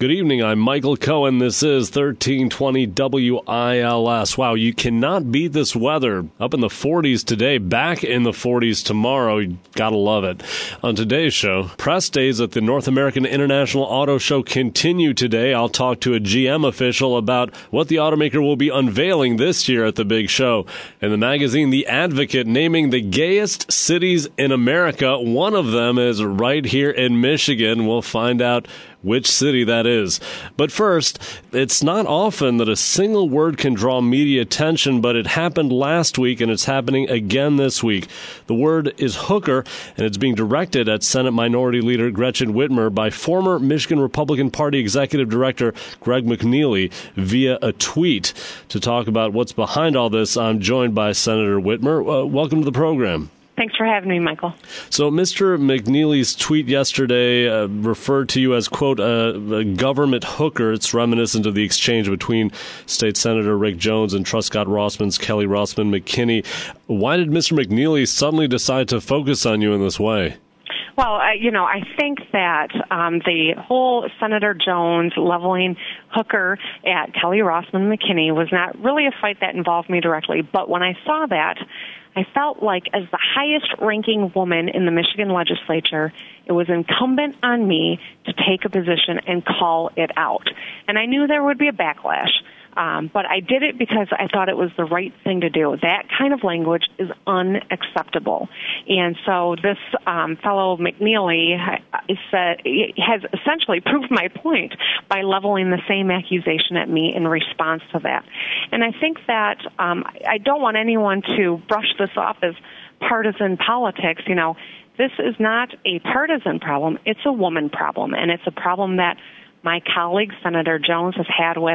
Good evening, I'm Michael Cohen. This is 1320 WILS. Wow, you cannot beat this weather. Up in the 40s today, back in the 40s tomorrow. You gotta love it. On today's show, press days at the North American International Auto Show continue today. I'll talk to a GM official about what the automaker will be unveiling this year at the big show. And the magazine The Advocate naming the gayest cities in America. One of them is right here in Michigan. We'll find out which city that is. But first, it's not often that a single word can draw media attention, but it happened last week and it's happening again this week. The word is hooker, and it's being directed at Senate Minority Leader Gretchen Whitmer by former Michigan Republican Party Executive Director Greg McNeely via a tweet. To talk about what's behind all this, I'm joined by Senator Whitmer. Welcome to the program. Thanks for having me, Michael. So Mr. McNeely's tweet yesterday referred to you as, quote, a government hooker. It's reminiscent of the exchange between State Senator Rick Jones and Truscott Rossman's Kelly Rossman McKinney. Why did Mr. McNeely suddenly decide to focus on you in this way? Well, I think that the whole Senator Jones leveling hooker at Kelly Rossman McKinney was not really a fight that involved me directly. But when I saw that, I felt like as the highest-ranking woman in the Michigan legislature, it was incumbent on me to take a position and call it out. And I knew there would be a backlash. But I did it because I thought it was the right thing to do. That kind of language is unacceptable. And so this fellow McNeely has essentially proved my point by leveling the same accusation at me in response to that. And I think that I don't want anyone to brush this off as partisan politics. You know, this is not a partisan problem. It's a woman problem. And it's a problem that my colleague, Senator Jones, has had with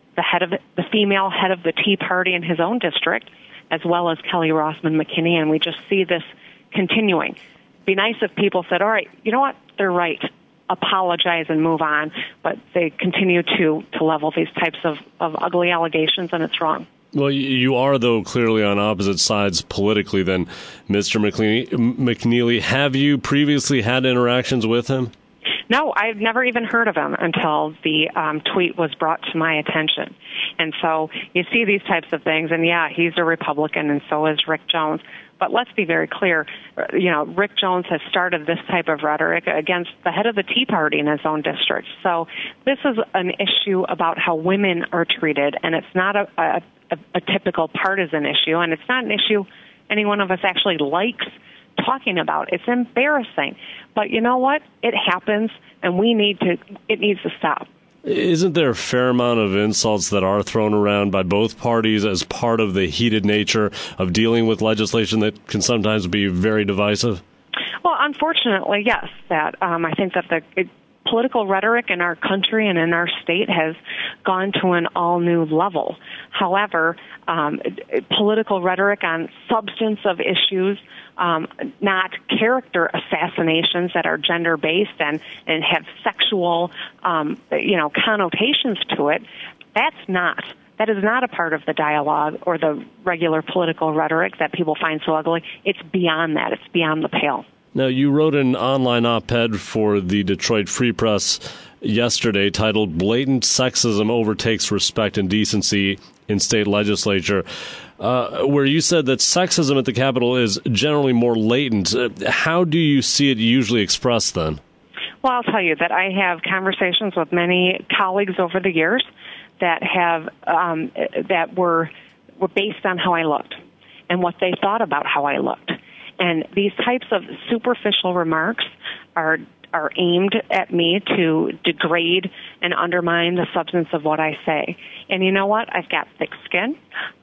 the female head of the Tea Party in his own district, as well as Kelly Rossman McKinney, and we just see this continuing. It'd be nice if people said, all right, you know what, they're right, apologize and move on, but they continue to level these types of ugly allegations, and it's wrong. Well, you are, though, clearly on opposite sides politically than Mr. McNeely. Have you previously had interactions with him? No, I've never even heard of him until the tweet was brought to my attention. And so you see these types of things, and yeah, he's a Republican, and so is Rick Jones. But let's be very clear, Rick Jones has started this type of rhetoric against the head of the Tea Party in his own district. So this is an issue about how women are treated, and it's not a typical partisan issue, and it's not an issue any one of us actually likes talking about. It's embarrassing. But you know what? It happens, and it needs to stop. Isn't there a fair amount of insults that are thrown around by both parties as part of the heated nature of dealing with legislation that can sometimes be very divisive? Well, unfortunately, yes. I think that the political rhetoric in our country and in our state has gone to an all-new level. However, political rhetoric on substance of issues, not character assassinations that are gender-based and have sexual, connotations to it, that is not a part of the dialogue or the regular political rhetoric that people find so ugly. It's beyond that. It's beyond the pale. Now, you wrote an online op-ed for the Detroit Free Press yesterday titled "Blatant Sexism Overtakes Respect and Decency in State Legislature," where you said that sexism at the Capitol is generally more latent. How do you see it usually expressed then? Well, I'll tell you that I have conversations with many colleagues over the years that have that were based on how I looked and what they thought about how I looked. And these types of superficial remarks are aimed at me to degrade and undermine the substance of what I say. And you know what? I've got thick skin.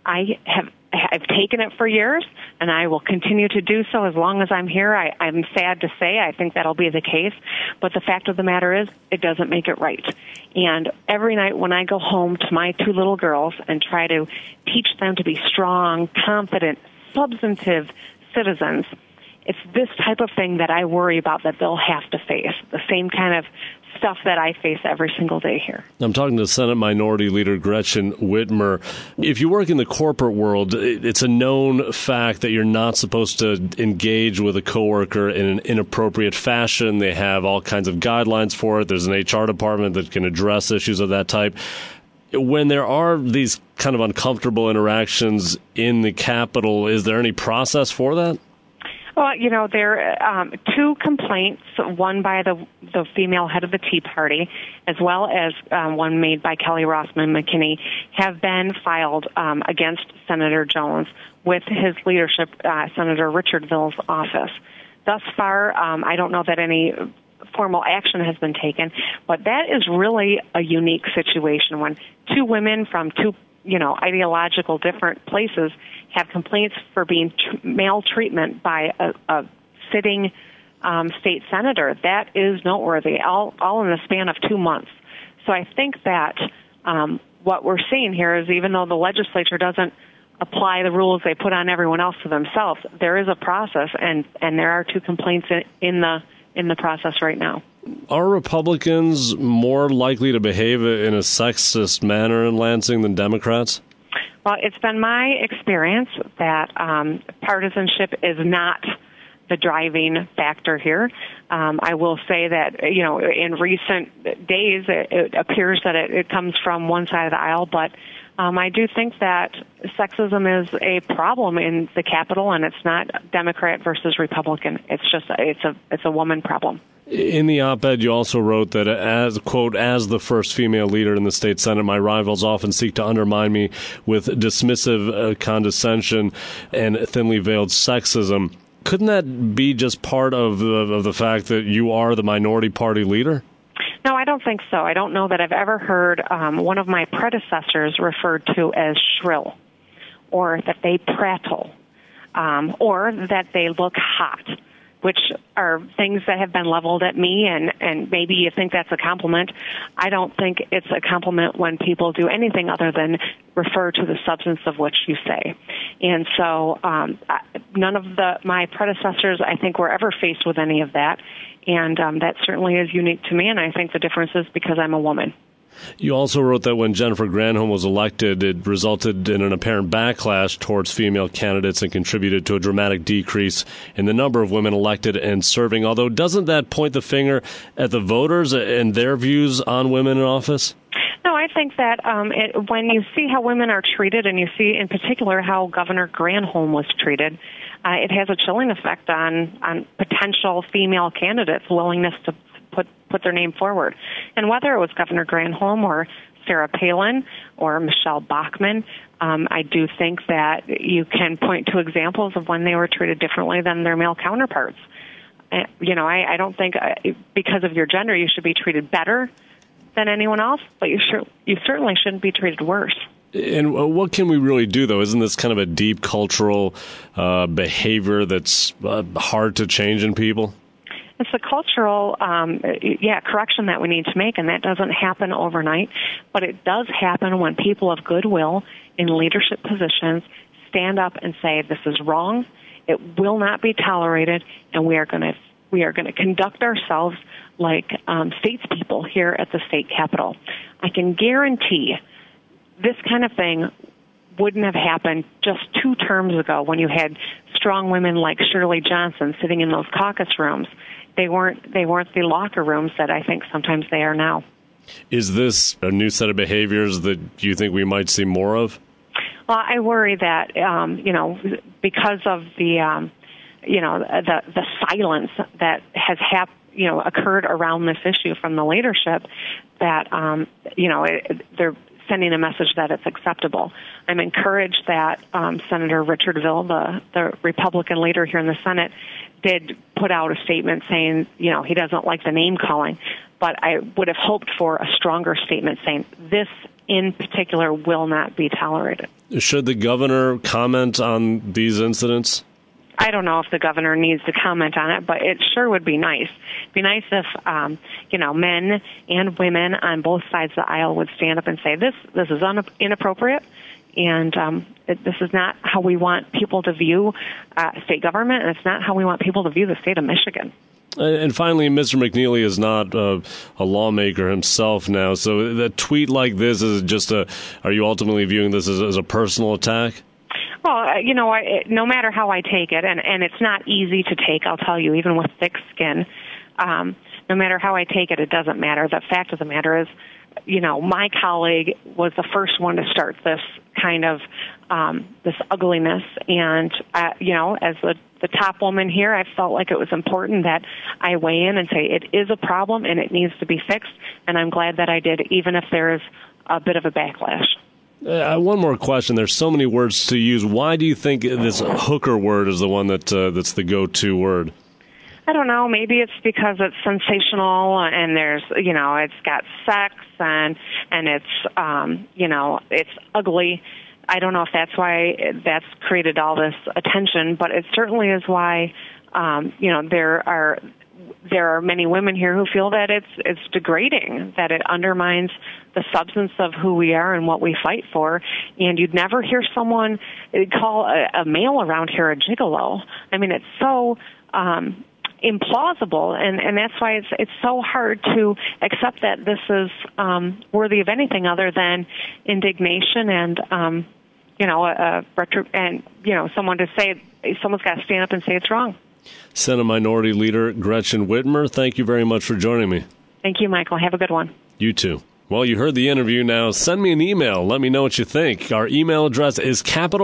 I've taken it for years, and I will continue to do so as long as I'm here. I'm sad to say I think that'll be the case, but the fact of the matter is it doesn't make it right. And every night when I go home to my two little girls and try to teach them to be strong, confident, substantive citizens, it's this type of thing that I worry about that they'll have to face, the same kind of stuff that I face every single day here. I'm talking to Senate Minority Leader Gretchen Whitmer. If you work in the corporate world, it's a known fact that you're not supposed to engage with a coworker in an inappropriate fashion. They have all kinds of guidelines for it. There's an HR department that can address issues of that type. When there are these kind of uncomfortable interactions in the Capitol, is there any process for that? Well, there are 2 complaints, one by the female head of the Tea Party, as well as one made by Kelly Rossman McKinney, have been filed against Senator Jones with his leadership, Senator Richard Ville's office. Thus far, I don't know that any formal action has been taken, but that is really a unique situation when 2 women from 2 ideological different places have complaints for being maltreatment by a sitting state senator. That is noteworthy, all in the span of 2 months. So I think that what we're seeing here is, even though the legislature doesn't apply the rules they put on everyone else to themselves, there is a process, and there are 2 complaints in the process right now. Are Republicans more likely to behave in a sexist manner in Lansing than Democrats? Well, it's been my experience that partisanship is not the driving factor here. I will say that, in recent days, it appears that it comes from one side of the aisle, but I do think that sexism is a problem in the Capitol, and it's not Democrat versus Republican. It's just it's a woman problem. In the op-ed, you also wrote that, as, quote, as the first female leader in the state Senate, my rivals often seek to undermine me with dismissive condescension and thinly veiled sexism. Couldn't that be just part of the fact that you are the minority party leader? No, I don't think so. I don't know that I've ever heard one of my predecessors referred to as shrill, or that they prattle, or that they look hot, which are things that have been leveled at me, and maybe you think that's a compliment. I don't think it's a compliment when people do anything other than refer to the substance of what you say. And so none of my predecessors, I think, were ever faced with any of that, and that certainly is unique to me, and I think the difference is because I'm a woman. You also wrote that when Jennifer Granholm was elected, it resulted in an apparent backlash towards female candidates and contributed to a dramatic decrease in the number of women elected and serving. Although, doesn't that point the finger at the voters and their views on women in office? No, I think that when you see how women are treated, and you see in particular how Governor Granholm was treated, it has a chilling effect on potential female candidates' willingness to put their name forward. And whether it was Governor Granholm or Sarah Palin or Michelle Bachmann, I do think that you can point to examples of when they were treated differently than their male counterparts. I don't think because of your gender you should be treated better than anyone else, but you certainly shouldn't be treated worse. And what can we really do, though? Isn't this kind of a deep cultural behavior that's hard to change in people? It's a cultural, correction that we need to make, and that doesn't happen overnight. But it does happen when people of goodwill in leadership positions stand up and say, "This is wrong. It will not be tolerated, and we are going to conduct ourselves like statespeople here at the state capitol." I can guarantee this kind of thing wouldn't have happened just 2 terms ago when you had strong women like Shirley Johnson sitting in those caucus rooms. They weren't the locker rooms that I think sometimes they are now. Is this a new set of behaviors that you think we might see more of? Well, I worry that because of the silence that has occurred around this issue from the leadership, that they're sending a message that it's acceptable. I'm encouraged that Senator Richard Ville, the Republican leader here in the Senate, did put out a statement saying, he doesn't like the name calling, but I would have hoped for a stronger statement saying this in particular will not be tolerated. Should the governor comment on these incidents? I don't know if the governor needs to comment on it, but it sure would be nice. It'd be nice if, men and women on both sides of the aisle would stand up and say, this is inappropriate, This is not how we want people to view state government, and it's not how we want people to view the state of Michigan. And finally, Mr. McNeely is not a lawmaker himself now, so a tweet like this is just are you ultimately viewing this as a personal attack? Well, no matter how I take it, and it's not easy to take, I'll tell you, even with thick skin, no matter how I take it, it doesn't matter. The fact of the matter is, my colleague was the first one to start this kind of this ugliness, and as the top woman here, I felt like it was important that I weigh in and say it is a problem and it needs to be fixed, and I'm glad that I did, even if there is a bit of a backlash. One more question. There's so many words to use. Why do you think this hooker word is the one that's the go-to word? I don't know. Maybe it's because it's sensational and there's, it's got sex and it's, it's ugly. I don't know if that's why that's created all this attention, but it certainly is why, there are many women here who feel that it's degrading, that it undermines the substance of who we are and what we fight for. And you'd never hear someone call a male around here a gigolo. I mean, it's so implausible, and that's why it's so hard to accept that this is worthy of anything other than indignation and someone to say someone's got to stand up and say it's wrong. Senate Minority Leader Gretchen Whitmer, thank you very much for joining me. Thank you, Michael. Have a good one. You too. Well, you heard the interview. Now send me an email. Let me know what you think. Our email address is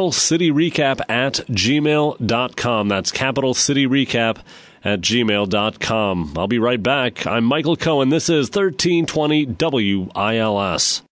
capitalcityrecap@gmail.com. That's capitalcityrecap@gmail.com. I'll be right back. I'm Michael Cohen. This is 1320 WILS.